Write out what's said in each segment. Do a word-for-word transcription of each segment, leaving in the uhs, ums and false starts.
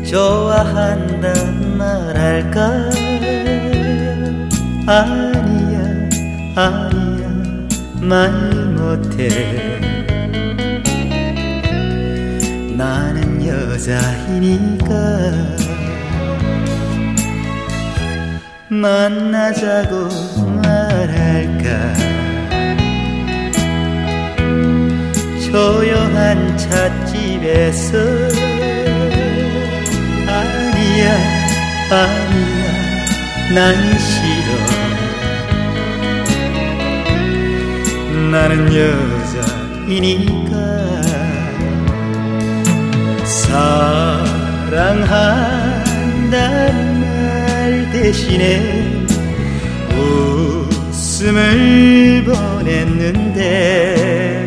좋아한단 말할까? 아니야 아니야 말 못해. 나는 여자이니까. 만나자고 말할까? 조용한 찻집에서. 아니야 아니야 난 싫어. 나는 여자이니까. 사랑한다는 말 대신에 웃음을 보냈는데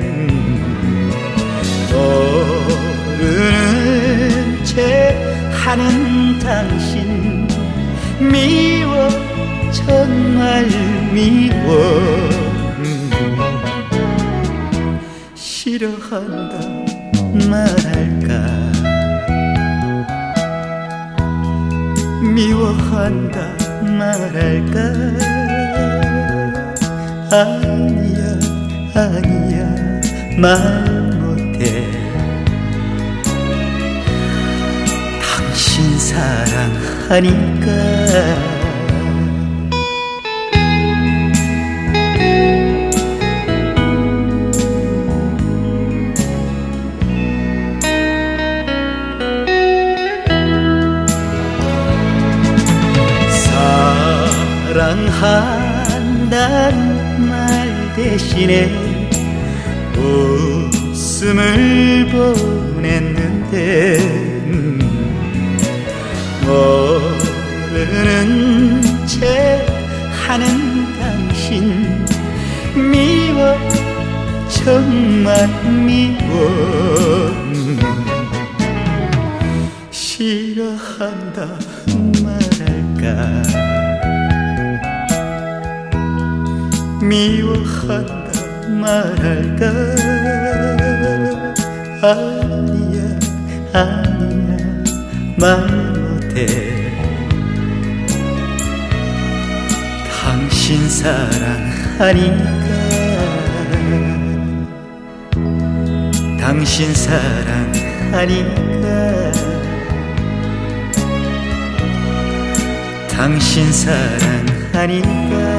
모르는 채 하는 당신 미워 정말 미워. 싫어한다 말할까? 미워한다 말할까? 아니야 아니야 말 못해. 당신 사랑하니까. 사랑한다는 말 대신에 웃음을 보냈는데 모르는 채 하는 당신 미워 정말 미워. 싫어한다 말할까? 미워한다 말할까? 아니야 아니야 말 못해. 당신 사랑하니까. 당신 사랑하니까. 당신 사랑하니까.